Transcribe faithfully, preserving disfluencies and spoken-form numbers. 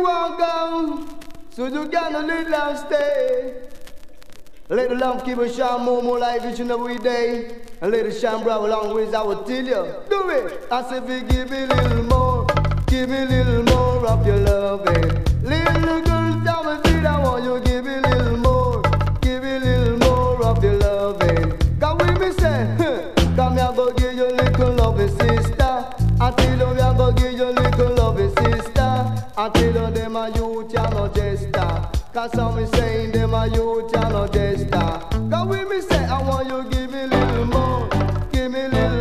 want go, so you gotta let love stay. Let the love keep us shine more, more life each and every day. And let it shine bright along with I will tell you. Do it. I said, give me a little more, give me a little more of your loving. Little girl, tell me, did I want you give me a little more, give me a little more of your loving. Come with me, say, huh. Come here, go give you a little loving, sister. I tell you, I go give you a little loving, sister. I tell you, them are youth, you're no jester. Cause some is saying them are youth, you're no jester. Come with me, say, I want you give me a little more, give me a little